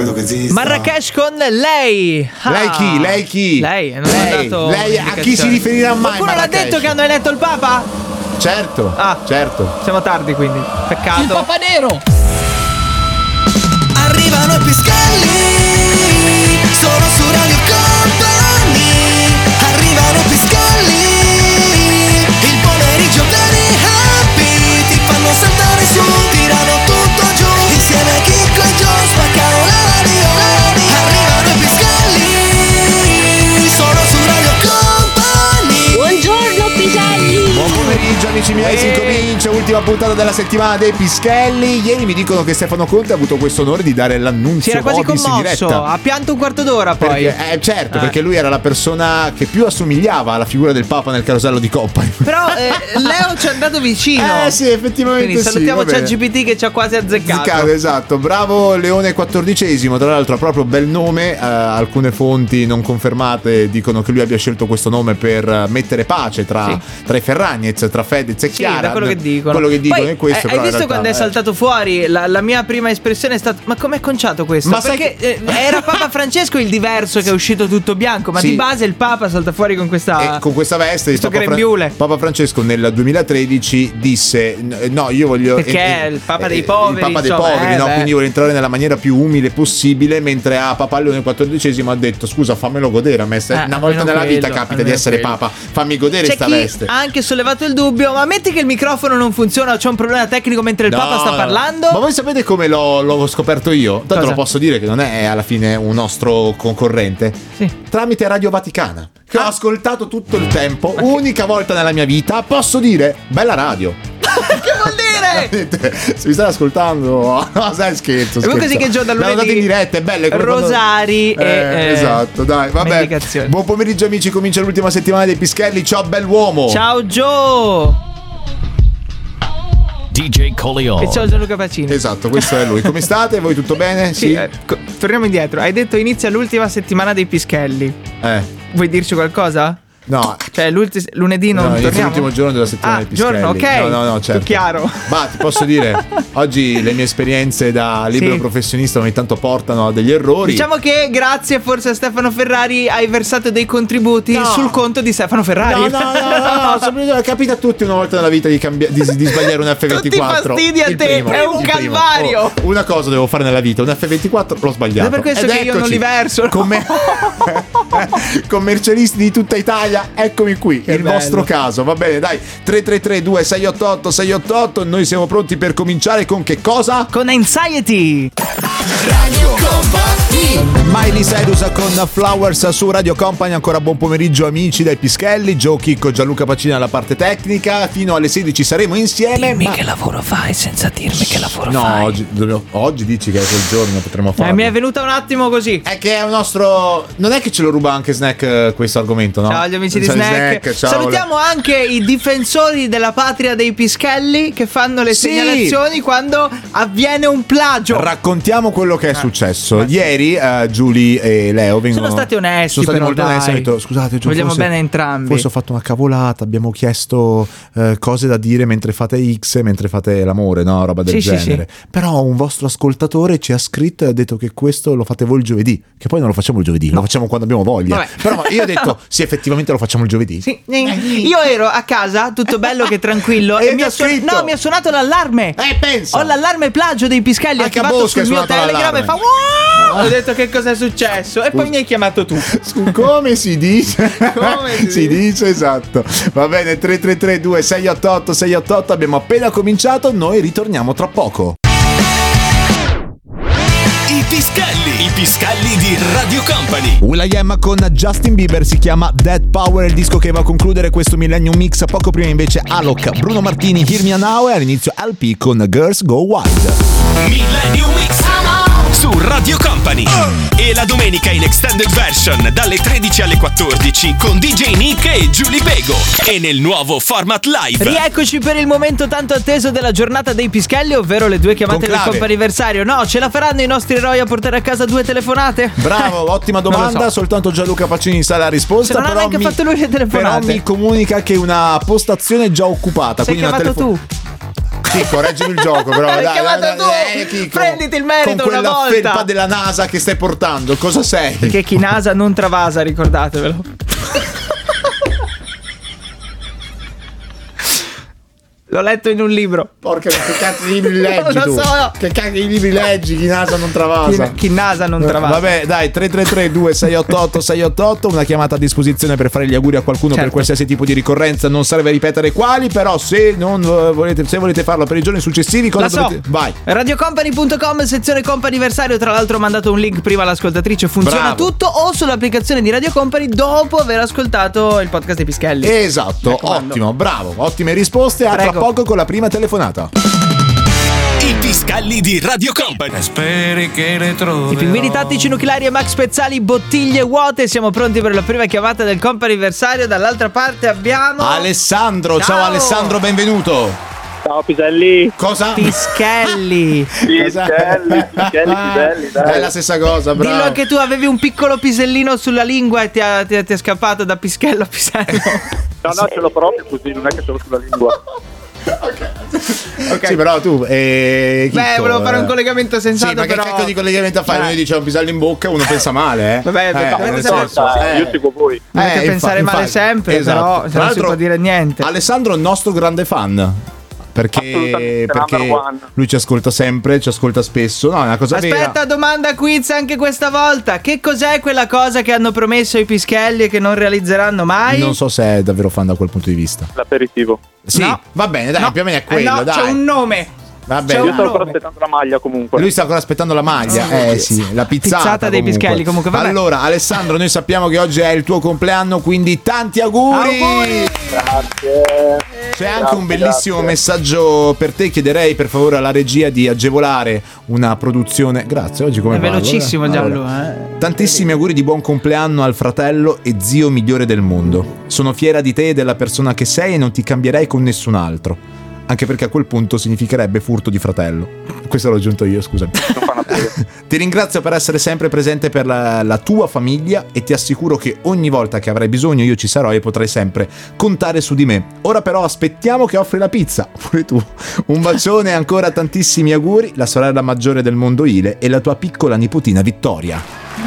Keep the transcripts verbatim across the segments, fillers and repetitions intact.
credo che esista. Marrakesh con lei. Ah. Lei chi? Lei chi? Lei, non lei, ha dato lei a chi si riferirà mai? Qualcuno l'ha detto che hanno eletto il Papa? Certo. Ah, certo. Siamo tardi quindi. Peccato. Il Papa Nero. Arrivano i Piscalli, sono su Radio Company. Arrivano i Piscalli, il pomeriggio very happy. Ti fanno saltare su, tirano tutto giù. Insieme a Chicco e Joe spaccano la radio. Arrivano i Piscalli, sono su Radio Company. Buongiorno Piselli. Buon pomeriggio amici miei, si incomincia ultima puntata della settimana dei Pischelli. Ieri mi dicono che Stefano Conte ha avuto questo onore di dare l'annunzio. Si era quasi Obis in commosso, diretta. ha pianto un quarto d'ora poi. Perché, eh, certo, Eh. perché lui era la persona che più assomigliava alla figura del Papa nel carosello di Company. Però eh, Leo ci è andato vicino. Eh sì, effettivamente Quindi sì, salutiamo va bene. ChatGPT che ci ha quasi azzeccato. Ziccato, esatto, bravo Leone quattordicesimo. Tra l'altro ha proprio bel nome. eh, Alcune fonti non confermate dicono che lui abbia scelto questo nome per mettere pace tra, Sì. tra i Ferragnez, tra Fedez e Sì, Chiara. da quello che dicono. Quello che dicono Poi, è questo. eh, però hai in visto realtà, quando è eh. saltato fuori? La, la mia prima espressione è stata: ma com'è conciato questo? Ma sai Perché che- eh, era Papa Francesco il diverso che è uscito tutto bianco, ma Sì. di base il Papa salta fuori con questa. E con questa veste di questo Papa, Fra- grembiule. Papa Francesco nel duemilatredici disse n- no, io voglio Perché eh, è il Papa dei eh, poveri, il Papa dei insomma, poveri, eh, no? beh. Quindi vuole entrare nella maniera più umile possibile, mentre a Papa Leone quattordicesimo ha detto scusa, fammelo godere a me, se- Eh, una volta almeno nella vita quello, capita di almeno essere quello. Papa, fammi godere C'è sta chi veste. ha anche sollevato il dubbio: ma metti che il microfono non funziona o c'è un problema tecnico mentre il No, Papa sta no. parlando? Ma voi sapete come l'ho, l'ho scoperto io? Tanto Cosa? lo posso dire che non è alla fine un nostro concorrente. Sì. Tramite Radio Vaticana, che ho Ah. ascoltato tutto il tempo, unica volta nella mia vita, posso dire bella radio. Che vuol dire? Se mi stai ascoltando, no, sai, scherzo. Comunque scherzo. sì che Gio da L'hanno lunedì dato in diretta, è bello. è come quando- Rosari e, Eh, eh, esatto, dai, vabbè. mendicazioni. Buon pomeriggio amici, comincia l'ultima settimana dei Pischelli. Ciao bell'uomo. Ciao Gio. D J Colio. E ciao Gianluca Pacini. Esatto, questo è lui. Come state? Voi tutto bene? Sì, eh, co- torniamo indietro. Hai detto inizia l'ultima settimana dei Pischelli. Eh, Vuoi dirci qualcosa? no. Cioè, l'ulti- lunedì non No, inizia torniamo? l'ultimo giorno della settimana Ah, dei Pischelli. giorno, ok. No, no, no, certo. Tutto chiaro. Ma ti posso dire, oggi le mie esperienze da libero Sì. professionista ogni tanto portano a degli errori. Diciamo che grazie forse a Stefano Ferrari hai versato dei contributi No. sul conto di Stefano Ferrari. No, no, no, no, no, sempre- capita a tutti una volta nella vita di, cambia- di, di sbagliare un F ventiquattro. Tutti fastidi a Il te, primo, è un il primo. calvario. Oh, una cosa devo fare nella vita, un F ventiquattro l'ho sbagliato. Ed è per questo Ed che io non eccoci. li verso, no? Come- commercialisti di tutta Italia, eccomi qui, Che il bello. vostro caso. Va bene, dai, tre tre tre due sei otto otto sei otto otto. Noi siamo pronti per cominciare con che cosa? Con Anxiety. Radio Company. Miley Cyrus con Flowers su Radio Company. Ancora buon pomeriggio amici dai Pischelli. Gio, Chicco, Gianluca Pacini alla parte tecnica. Fino alle sedici saremo insieme. Dimmi ma- che lavoro fai senza dirmi che lavoro No, fai. oggi, dobbiamo- oggi dici che è quel giorno, potremmo farlo. Eh, mi è venuta un attimo così. È che è un nostro. Non è che ce lo ruba anche Snack eh, questo argomento, no? Ciao agli amici di Ciao, Snack. ciao. Salutiamo anche i difensori della patria dei Pischelli che fanno le Sì. segnalazioni quando avviene un plagio. Raccontiamo quello che è successo. ma sì. Ieri eh, Giulia e Leo vengono. Sono stati onesti, Sono stati però, molto onesti. dai. Hanno detto: scusate, Gio, Vogliamo forse- bene entrambi. Forse ho fatto una cavolata. Abbiamo chiesto eh, cose da dire mentre fate X e mentre fate l'amore, no? Roba del Sì, sì, genere. Però un vostro ascoltatore ci ha scritto e ha detto che questo lo fate voi il giovedì. Che poi non lo facciamo il giovedì, lo facciamo quando abbiamo voglia. Vabbè. Però io ho detto: sì, effettivamente lo facciamo il giovedì. Sì. Io ero a casa, tutto bello che tranquillo, E e ti mi ha ha, suon- scritto? no, mi ha suonato l'allarme. Eh, pensa. Ho l'allarme plagio dei Pischelli Anche a attivato Bosca è sul mio suonato Telegram e fa l'allarme. wow! Ho detto che cosa è successo e poi mi hai chiamato tu. Come si dice? Come si si dice, esatto. Va bene, tre tre tre due sei otto otto sei otto otto. Abbiamo appena cominciato, noi ritorniamo tra poco. I Pischelli. I Pischelli di Radio Company. will.i.am con Justin Bieber, si chiama Dead Power, il disco che va a concludere questo Millennium Mix. Poco prima invece Alok, Bruno Martini, Hear Me Now, e all'inizio L P con Girls Go Wild. Millennium Mix su Radio Company. E la domenica in extended version dalle tredici alle quattordici con D J Nick e Giulia Bego. E nel nuovo format live. Rieccoci per il momento tanto atteso della giornata dei Pischelli, ovvero le due chiamate del Conclave. comp'anniversario. No, ce la faranno i nostri eroi a portare a casa due telefonate? Bravo, ottima Non lo domanda. so. Soltanto Gianluca Pacini sa la risposta. Se non ha però neanche mi, fatto lui le telefonate. Però mi comunica che una postazione è già occupata. Sei quindi una chiamato telefo- tu. Chicco, reggimi il gioco, però. L'hai dai, chiamato dai, tu. dai, eh, Chicco. Prenditi il merito con una quella volta. felpa della NASA che stai portando, cosa sei? Perché chi nasa non travasa, ricordatevelo. L'ho letto in un libro. Porca, che cazzo di libri leggi Non tu? lo so. Che cazzo di libri leggi? Chi NASA non travasa. Chi, chi nasa non travasa. Vabbè, dai, tre tre tre due sei otto otto sei otto otto, una chiamata a disposizione per fare gli auguri a qualcuno Certo. per qualsiasi tipo di ricorrenza, non serve ripetere quali, però se non eh, volete, se volete farlo per i giorni successivi, cosa La so. dovete... Vai. radiocompany punto com, sezione comp'anniversario. Tra l'altro ho mandato un link prima all'ascoltatrice. Funziona Bravo. tutto o sull'applicazione di Radio Company dopo aver ascoltato il podcast dei Pischelli. Esatto, raccomando. ottimo, bravo, ottime risposte. A tra Prego. poco con la prima telefonata. I Piscalli di Radio Company. Speri che le trovi. I pinguini tattici nucleari e Max Pezzali, bottiglie vuote. Siamo pronti per la prima chiamata del comp'anniversario. Dall'altra parte abbiamo Alessandro, ciao, Ciao. Alessandro, benvenuto. Ciao Piselli. Cosa? Pischelli. Piselli, Piselli, Piselli, dai. È la stessa cosa, bravo. Dillo anche tu, avevi un piccolo pisellino sulla lingua e ti, ha- ti, ha- ti è scappato da pischello a pisello. No, no, ce l'ho proprio così, non è che ce l'ho sulla lingua. Sì, però tu eh, Beh, Chicco, volevo fare un eh. collegamento sensato, Sì, ma però che cacchio di collegamento a fare? Eh. Noi diciamo pisello in bocca e uno pensa male, eh. Vabbè, eh, dovete nel sempre- senso, Dai, eh. io seguo voi. Dovete Eh, pensare infa- male infatti, sempre, esatto. però se Tra non si l'altro, può dire niente. Alessandro è il nostro grande fan. Perché, Assolutamente, perché number one. lui ci ascolta sempre, ci ascolta spesso. No, è una cosa vera. Aspetta, domanda quiz anche questa volta. Che cos'è quella cosa che hanno promesso i Pischelli e che non realizzeranno mai? Non so se è davvero fan da quel punto di vista. L'aperitivo. Sì, No. va bene, dai, No. più o meno è Eh quello, no, dai. c'è un nome. Va c'è bene. un Io sto ancora nome. aspettando la maglia comunque. Lui sta ancora aspettando la maglia. Eh sì, la pizzata, Pizzata dei comunque. Pischelli, comunque, vabbè. Allora, Alessandro, noi sappiamo che oggi è il tuo compleanno, quindi tanti auguri! Auguri! Grazie. C'è anche Grazie, un bellissimo grazie. messaggio per te. Chiederei per favore alla regia di agevolare una produzione. Grazie, oggi come È va? velocissimo Allora, Gianlu, eh. tantissimi auguri di buon compleanno al fratello e zio migliore del mondo. Sono fiera di te e della persona che sei e non ti cambierei con nessun altro. Anche perché a quel punto significherebbe furto di fratello. Questo l'ho aggiunto io, scusami. Non fa una piega. Ti ringrazio per essere sempre presente per la, la tua famiglia e ti assicuro che ogni volta che avrai bisogno io ci sarò e potrai sempre contare su di me. Ora però aspettiamo che offri la pizza, pure tu. Un bacione e ancora tantissimi auguri, la sorella maggiore del mondo Ile e la tua piccola nipotina Vittoria.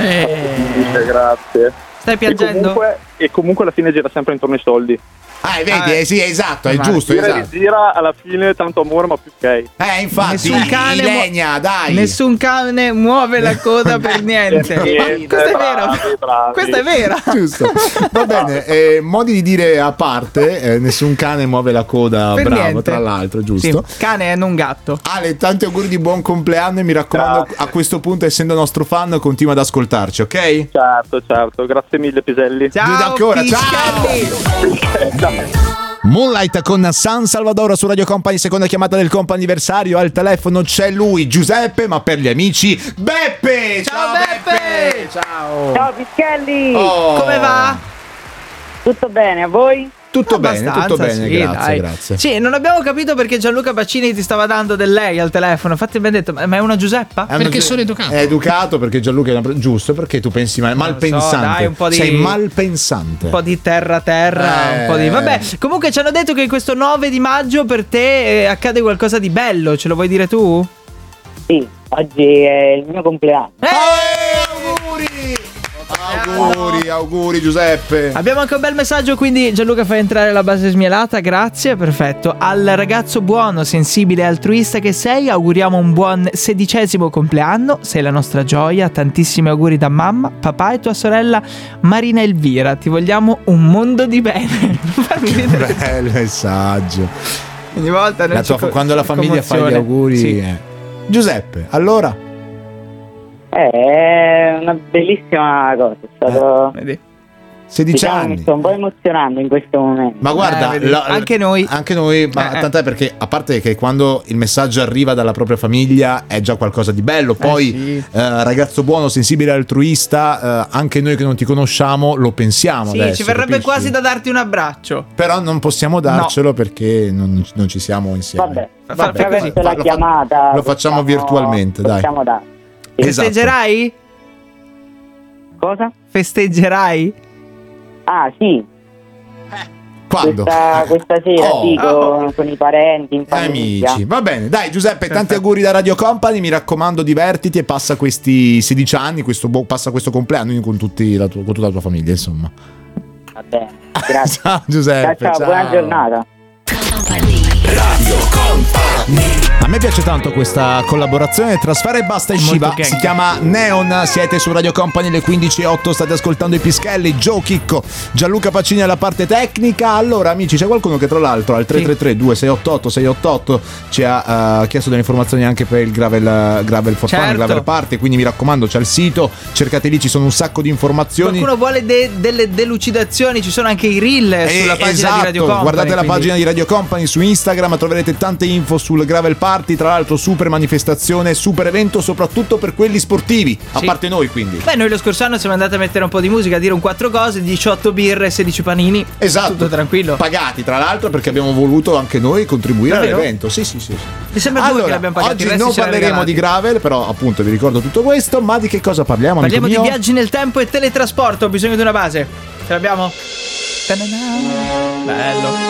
Dice, grazie. Stai E piangendo? comunque, e comunque alla fine gira sempre intorno ai soldi. Ah, vedi, Ah, eh, sì, esatto, è ma- giusto, Gira e esatto. rigira, alla fine tanto amore ma più ok. Eh, infatti, Nessun cane mu- legna, dai. Nessun cane muove la coda per niente. Per niente, Questa è vera. bravi, bravi. Questa è vera. Giusto. Va bene, eh, modi di dire a parte, eh, nessun cane muove la coda, Per bravo, niente. tra l'altro, Sì, giusto? cane e non gatto. Ale, tanti auguri di buon compleanno e mi raccomando, Grazie. a questo punto, essendo nostro fan, continua ad ascoltarci, ok? Certo, certo. Grazie mille Piselli. Ciao, ancora, ciao! Pischelli. Moonlight con San Salvador su Radio Company, seconda chiamata del comp'anniversario. Al telefono c'è lui, Giuseppe, ma per gli amici Beppe! Ciao, Beppe! Ciao! Ciao Pischelli, Oh. Come va? tutto bene a voi? Tutto bene, tutto Abbastanza, bene, sì, grazie, dai. grazie. Sì, non abbiamo capito perché Gianluca Baccini ti stava dando del lei al telefono. Infatti abbiamo detto, ma ma è una Giuseppa? È una- Perché sono educato. È educato perché Gianluca è una... giusto, perché tu pensi mal, malpensante. dai, un po' di- Sei malpensante. Un po' di terra terra, Eh. un po' di... Vabbè, comunque ci hanno detto che questo nove di maggio per te eh, accade qualcosa di bello. Ce lo vuoi dire tu? Sì, oggi è il mio compleanno. Eh! Eh, auguri! Auguri, auguri Giuseppe. Abbiamo anche un bel messaggio, quindi Gianluca fa entrare la base smielata, grazie, perfetto. Al ragazzo buono, sensibile e altruista che sei, auguriamo un buon sedicesimo compleanno, sei la nostra gioia, tantissimi auguri da mamma, papà e tua sorella Marina Elvira, ti vogliamo un mondo di bene. Non farmi ridere. Bel messaggio. Ogni volta La tua- co- quando la famiglia fa gli commozione. auguri. Sì. eh. Giuseppe, allora? È una bellissima cosa, è stato... Vedi? sedici Diciamo, mi anni. sto un po' emozionando in questo momento. Ma guarda, Eh, vedi, la- anche noi. Anche noi, ma Eh, eh. tant'è perché a parte che quando il messaggio arriva dalla propria famiglia è già qualcosa di bello, poi sì. eh, ragazzo buono, sensibile e altruista, eh, anche noi che non ti conosciamo lo pensiamo Sì, adesso, ci verrebbe capisci? quasi da darti un abbraccio. Però non possiamo darcelo perché non, non ci siamo insieme. Vabbè, Fa- fa- attraverso fa- la lo fa- chiamata lo facciamo possiamo- virtualmente, dai. possiamo dare. Esatto. Festeggerai? Cosa? Festeggerai? Ah sì, Quando? Questa, questa sera, Oh. sì, con, con i parenti, in famiglia. Amici, va bene, dai Giuseppe, tanti auguri da Radio Company, mi raccomando divertiti e passa questi sedici anni, questo, bo- passa questo compleanno con, tutti la tua, con tutta la tua famiglia, insomma. Va bene, grazie. Ciao Giuseppe, ciao, ciao, buona giornata. Radio Company. A me piace tanto questa collaborazione tra Sfera e Basta e Molto Shiva. gang. Si chiama Neon. Siete su Radio Company alle quindici e otto. State ascoltando i Pischelli, Joe Chicco, Gianluca Pacini alla parte tecnica. Allora amici, c'è qualcuno che tra l'altro al tre tre tre due sei otto otto sei otto otto ci ha uh, chiesto delle informazioni anche per il Gravel, gravel for Fun, Certo. Gravel Party. Quindi mi raccomando, c'è il sito, cercate lì, ci sono un sacco di informazioni. Qualcuno vuole de- delle delucidazioni, ci sono anche i reel Eh, sulla pagina esatto, di Radio Company. guardate la quindi- pagina di Radio Company su Instagram, troverete tante info sul Gravel Party, tra l'altro super manifestazione, super evento, soprattutto per quelli sportivi, a Sì. parte noi quindi. Beh, noi lo scorso anno siamo andati a mettere un po' di musica, a dire un quattro cose, diciotto birre, sedici panini. Esatto. Tutto tranquillo. Pagati tra l'altro perché abbiamo voluto anche noi contribuire Davvero? all'evento. Sì, sì, sì. sì. Mi sembra due che Allora, l'abbiamo pagato, il oggi resto non ce l'ha parleremo di regalati. Gravel, però appunto vi ricordo tutto questo, ma di che cosa parliamo? Parliamo amico di mio? viaggi nel tempo e teletrasporto. Ho bisogno di una base. Ce l'abbiamo? Ta-na-na. Bello.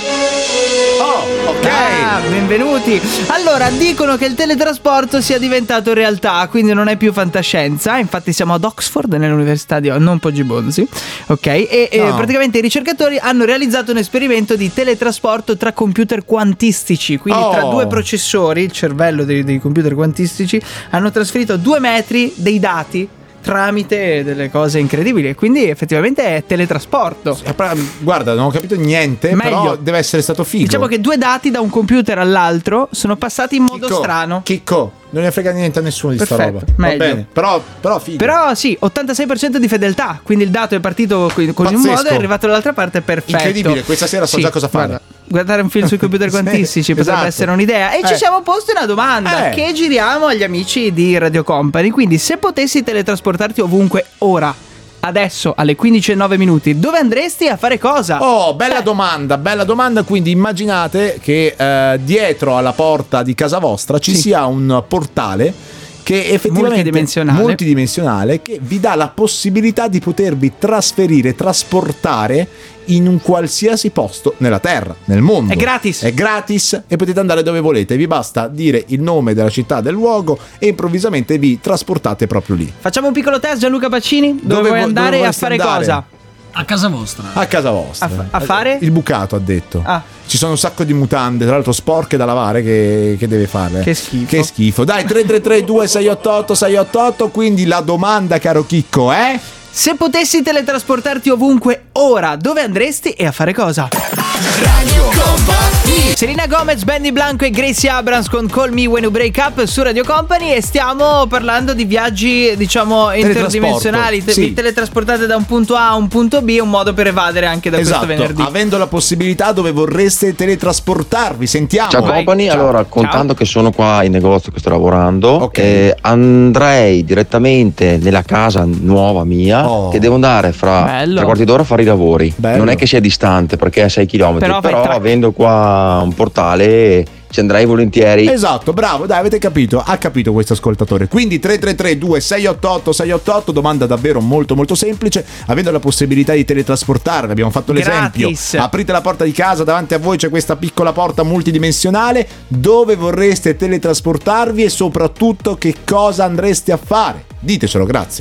Oh, ok. Ah, benvenuti. Allora, dicono che il teletrasporto sia diventato realtà, quindi non è più fantascienza. Infatti siamo ad Oxford, nell'università di non Poggi Bonzi. Ok? E, e No. praticamente i ricercatori hanno realizzato un esperimento di teletrasporto tra computer quantistici. Quindi Oh. tra due processori, il cervello dei, dei computer quantistici, hanno trasferito a due metri dei dati tramite delle cose incredibili. E quindi effettivamente è teletrasporto. Eh, però, Guarda, non ho capito niente, Meglio. però deve essere stato figo. Diciamo che due dati da un computer all'altro sono passati in modo Chicco, strano. Chicco, non ne frega niente a nessuno di sta Perfetto, roba. meglio. Va bene, però, però figo. Però sì, ottantasei per cento di fedeltà. Quindi il dato è partito con con un Pazzesco. modo e è arrivato dall'altra parte perfetto. Incredibile, questa sera so Sì, già cosa fare. guarda, guardare un film sui computer Sì, quantistici potrebbe esatto. essere un'idea. E ci Eh. siamo posti una domanda Eh. che giriamo agli amici di Radio Company. Quindi se potessi teletrasportarti ovunque ora, adesso alle quindici e nove minuti, dove andresti a fare cosa? Oh, bella Eh. domanda, bella domanda. Quindi immaginate che eh, dietro alla porta di casa vostra ci Sì. sia un portale che effettivamente Multidimensionale. multidimensionale, che vi dà la possibilità di potervi trasferire, trasportare in un qualsiasi posto nella terra, nel mondo. È gratis. È gratis e potete andare dove volete. Vi basta dire il nome della città, del luogo e improvvisamente vi trasportate proprio lì. Facciamo un piccolo test, Gianluca Pacini. Dove, Dove vuoi vo- andare dove a vorresti fare andare? cosa? A casa vostra. A casa vostra. A fa- a fare? Il bucato, ha detto. Ah. Ci sono un sacco di mutande, tra l'altro sporche da lavare, che, che deve fare. Che schifo. Che schifo. Dai, tre tre tre due sei otto otto sei otto otto. Quindi la domanda, caro Chicco, è... Se potessi teletrasportarti ovunque ora, dove andresti e a fare cosa? Radio Company. Selena Gomez, Benny Blanco e Gracie Abrams con Call Me When You Break Up su Radio Company. E stiamo parlando di viaggi, diciamo, interdimensionali. Te- sì. Vi teletrasportate da un punto A a un punto B, un modo per evadere anche da Esatto, questo venerdì. avendo la possibilità, dove vorreste teletrasportarvi? Sentiamo. Ciao Vai. company, Ciao. allora contando che sono qua in negozio che sto lavorando, Ok. eh, andrei direttamente nella casa nuova mia, Oh. che devo andare fra Bello. tre quarti d'ora a fare i lavori. Bello. Non è che sia distante perché è a sei chilometri, Però però, fai track. avendo qua un portale ci andrei volentieri. Esatto, bravo, dai, avete capito, ha capito questo ascoltatore. Quindi tre tre tre due sei otto otto sei otto otto, domanda davvero molto molto semplice. Avendo la possibilità di teletrasportarvi, abbiamo fatto l'esempio, Gratis. aprite la porta di casa, davanti a voi c'è questa piccola porta multidimensionale, dove vorreste teletrasportarvi e soprattutto che cosa andreste a fare? Ditecelo, grazie.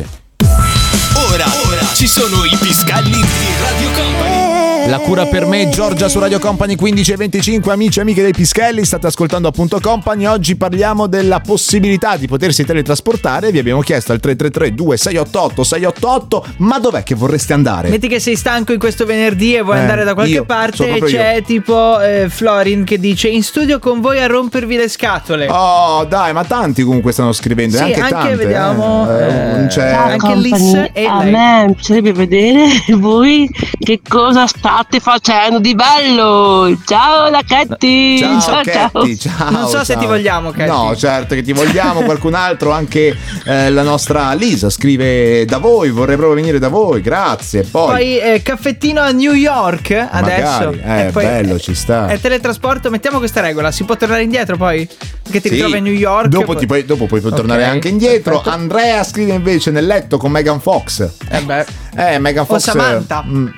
Ora, ora ci sono i Piscalli di Radio Company. La cura per me, Giorgia su Radio Company quindici e venticinque, amici e amiche dei Pischelli, state ascoltando appunto Company. Oggi parliamo della possibilità di potersi teletrasportare. Vi abbiamo chiesto al tre tre tre due sei otto otto sei otto otto, ma dov'è che vorreste andare? Metti che sei stanco in questo venerdì e vuoi Eh, andare da qualche io, sono parte e proprio c'è io. tipo eh, Florin che dice in studio con voi a rompervi le scatole. Oh, dai, ma tanti comunque stanno scrivendo, e Sì, anche, anche tante, vediamo, eh. Eh, eh, non c'è... Ciao, anche Liz e a lei. me piacerebbe vedere voi che cosa state facendo di bello. Ciao ragazzi. Ciao, Katy, ciao. Non so se ciao. ti vogliamo, Katy. No, certo che ti vogliamo. Qualcun altro, anche eh, la nostra Lisa scrive da voi, vorrei proprio venire da voi, grazie. Poi, Poi eh, caffettino a New York adesso. Magari, eh, E poi, bello, ci sta. È teletrasporto, mettiamo questa regola. Si può tornare indietro poi? Che ti Sì, ritrovi a New York. Dopo, poi- ti puoi, dopo puoi tornare Ok, anche indietro. perfetto. Andrea scrive invece nel letto con Megan Fox. Eh beh. Eh, Megan O Fox. Samantha. mm,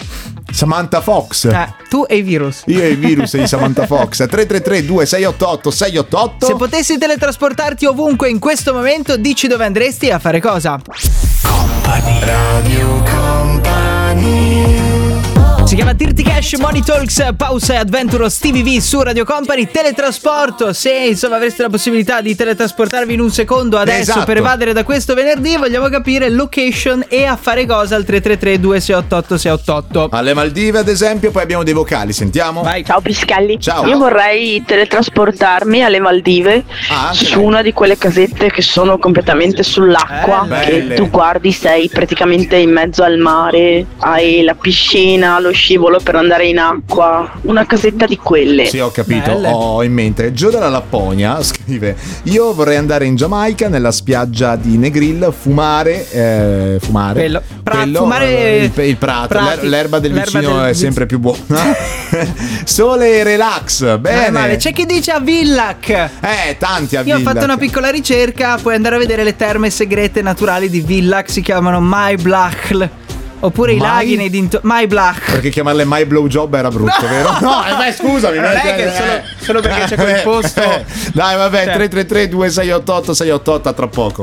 Samantha Fox. Eh, tu e i virus. Io e i virus di Samantha Fox. tre tre tre due sei otto otto sei otto otto. Se potessi teletrasportarti ovunque in questo momento, dici dove andresti a fare cosa? Company Radio Company. Si chiama Dirty Cash, Money Talks, Pause e Adventure Stevie V su Radio Company. Teletrasporto, se insomma avreste la possibilità di teletrasportarvi in un secondo adesso, esatto, per evadere da questo venerdì, vogliamo capire location e a fare cosa al tre tre tre due sei otto otto sei otto otto. Alle Maldive ad esempio, poi abbiamo dei vocali, sentiamo. Vai. Ciao Piscalli. Ciao. Io vorrei teletrasportarmi alle Maldive, Ah, anche su lei. una di quelle casette che sono completamente sull'acqua, Eh, che belle. tu guardi, sei praticamente in mezzo al mare, hai la piscina, lo scivolo per andare in acqua, una casetta di quelle. Sì, ho capito, Belle. ho in mente. Gio dalla Lapponia scrive: io vorrei andare in Giamaica, nella spiaggia di Negril, fumare eh, fumare Quello. Pra- Quello, fumare eh, il, il prato, prati. l'er- l'erba del L'erba vicino del- è sempre più buona. Sole e relax, Non è bene. male. C'è chi dice a Villac. Eh, tanti a Io ho fatto Villac. una piccola ricerca, puoi andare a vedere le terme segrete naturali di Villac, si chiamano Maiblachtl. Oppure i Mai? laghi nei dintorni. Maiblachtl. Perché chiamarle My Blowjob era brutto, vero? No, eh, beh, scusami. Non è eh, che eh, solo- solo perché c'è quel posto. eh, Dai, vabbè, Cioè. tre tre tre due sei otto otto sei otto otto, a tra poco.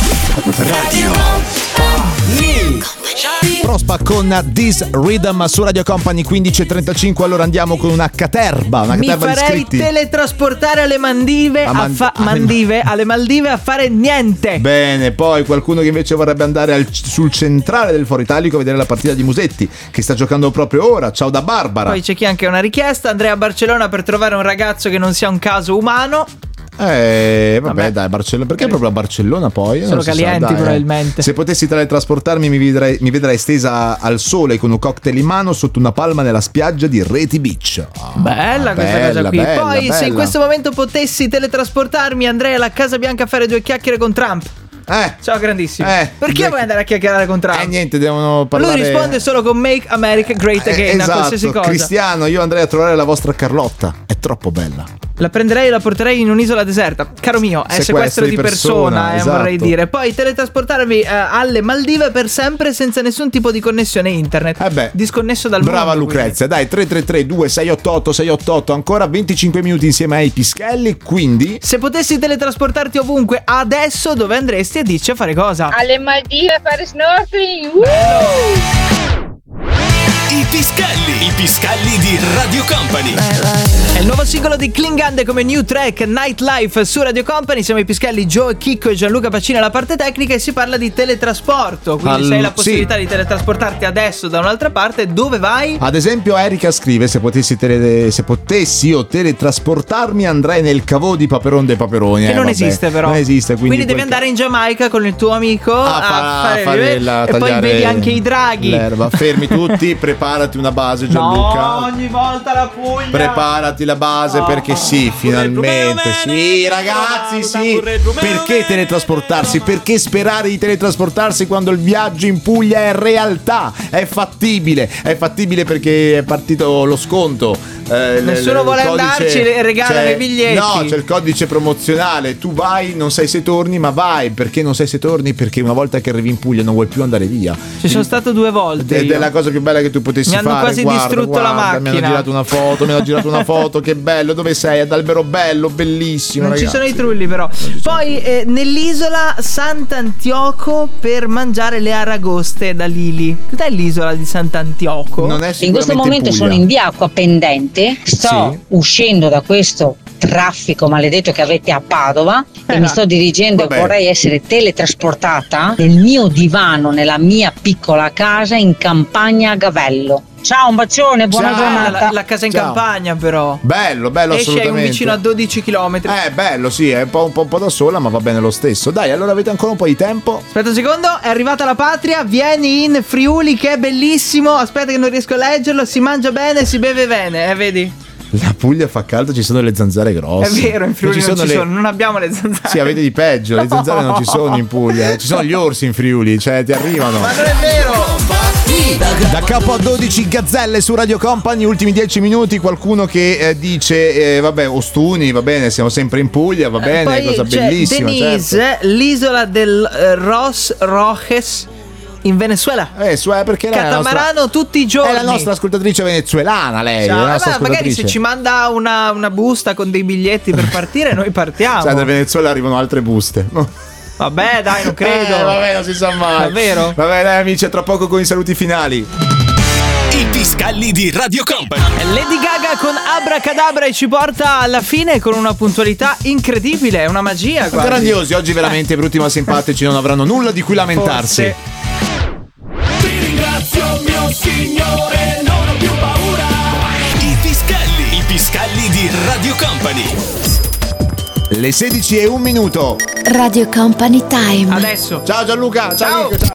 Prospa con This Rhythm su Radio Company quindici e trentacinque. Allora andiamo con una caterba, una Mi caterba di farei iscritti. teletrasportare alle Mandive A a, Man- fa- alle Mandive, alle Maldive a fare niente. Bene, poi qualcuno che invece vorrebbe andare al- sul centrale del Foro Italico a vedere la partita di Musetti, che sta giocando proprio ora. Ciao da Barbara. Poi c'è chi ha anche una richiesta, andrei a Barcellona per trovare un ragazzo che non sia un caso umano. Eh, vabbè, Vabbè. dai, Barcellona. Perché proprio a Barcellona poi? Sono Non si sa, calienti, dai, eh. probabilmente. Se potessi teletrasportarmi mi vedrei, mi vedrei stesa al sole con un cocktail in mano sotto una palma nella spiaggia di Reti Beach. Ah, Bella questa bella, cosa qui. bella, Poi se in bella. questo momento potessi teletrasportarmi andrei alla Casa Bianca a fare due chiacchiere con Trump. Eh, Ciao grandissimo. Eh, Perché due- vuoi andare a chiacchierare con Trump? eh, niente, devono parlare. Lui risponde solo con Make America Great Eh, Again a qualsiasi esatto, cosa. Cristiano, io andrei a trovare la vostra Carlotta. È troppo bella. La prenderei e la porterei in un'isola deserta. Caro mio, è sequestro, Sequestro di di persona, persona, eh, esatto. vorrei dire. Poi teletrasportarmi eh, alle Maldive per sempre senza nessun tipo di connessione internet. Eh beh, Disconnesso dal brava mondo. Lucrezia, dai, tre tre tre due sei otto otto sei otto otto, ancora venticinque minuti insieme ai Pischelli, quindi quindi. Se potessi teletrasportarti ovunque adesso, dove andresti e dici a fare cosa? Alle Maldive a fare snorkeling. Uh! I Pischelli, i Pischelli di Radio Company. È il nuovo singolo di Klingande come new track Nightlife su Radio Company. Siamo i Pischelli, Joe, Chicco e Gianluca Pacini alla parte tecnica e si parla di teletrasporto. Quindi Al- se hai la possibilità sì. di teletrasportarti adesso da un'altra parte, dove vai? ad esempio Erika scrive: se potessi, tele- se potessi io teletrasportarmi andrei nel cavò di Paperon dei Paperoni. Che Eh, non vabbè, esiste però. Non esiste, quindi, devi quel- andare in Giamaica con il tuo amico a, a, fa- fare, a fare la, e poi tagliare vedi anche i draghi. l'erba. Fermi tutti, preparati una base, Gianluca. No, ogni volta la Puglia. Preparati la base, No. perché sì, finalmente sì, ragazzi, sì. Perché teletrasportarsi? Perché sperare di teletrasportarsi quando il viaggio in Puglia è realtà, è fattibile, è fattibile perché è partito lo sconto. Eh, l- Nessuno l- vuole il codice- andarci, le- regalano c'è- i biglietti. No, c'è il codice promozionale. Tu vai, non sai se torni, ma vai. Perché non sai se torni? Perché una volta che arrivi in Puglia non vuoi più andare via. Ci sono stato due volte. Ed io. è la cosa più bella che tu potessi Mi hanno fare. quasi Guarda, distrutto la guarda, Mi macchina. hanno girato una foto, mi hanno girato una foto. Che bello, dove sei? Ad Alberobello, bellissimo. Non ci ragazzi. sono i trulli però. Poi eh, nell'isola Sant'Antioco per mangiare le aragoste da Lili. Cos'è l'isola di Sant'Antioco? Non è In questo momento Puglia. sono in via Acqua Pendente, sto Sì. uscendo da questo traffico maledetto che avete a Padova Eh, e mi sto dirigendo vabbè. e vorrei essere teletrasportata nel mio divano nella mia piccola casa in campagna a Gavello. Ciao, un bacione, buona Ah, giornata. la, la casa in Ciao. campagna però. Bello, bello, Esci hai un assolutamente. vicino a dodici chilometri. Eh, bello, sì, è un po', un, po', un po' da sola, ma va bene lo stesso. Dai, allora avete ancora un po' di tempo. Aspetta un secondo, è arrivata la patria, vieni in Friuli che è bellissimo. Aspetta che non riesco a leggerlo, si mangia bene, si beve bene, eh, vedi? La Puglia fa caldo, ci sono le zanzare grosse. È vero, in Friuli non ci sono, le- non abbiamo le zanzare. Sì, avete di peggio, le zanzare non ci sono in Puglia. Ci sono gli orsi in Friuli, cioè ti arrivano. Ma non è vero! Da capo a dodici gazzelle su Radio Company, ultimi dieci minuti, qualcuno che eh, dice eh, vabbè, Ostuni, va bene, siamo sempre in Puglia, va bene, Poi cosa c'è bellissima, Denise, certo. l'isola del eh, Ros Rojes. In Venezuela. Eh, su- eh, perché lei è la Catamarano nostra- tutti i giorni. È la nostra ascoltatrice venezuelana, lei. Ciao, è la nostra ma magari ascoltatrice. se ci manda una, una busta con dei biglietti per partire, noi partiamo. Sai, dal Venezuela arrivano altre buste. Vabbè, dai, non credo. Eh, vabbè, non si sa mai. Davvero? Vabbè, dai, amici, a tra poco con i saluti finali. I Piscalli di Radio Company. Lady Gaga con Abracadabra e ci porta alla fine con una puntualità incredibile, è una magia. Quasi. Grandiosi, oggi veramente brutti ma simpatici, non avranno nulla di cui lamentarsi. Forse. Ti ringrazio mio Signore, non ho più paura. I Piscalli. I Piscalli di Radio Company. Le sedici e un minuto. Radio Company Time. Adesso. Ciao Gianluca, ciao. Ciao. Nico, ciao.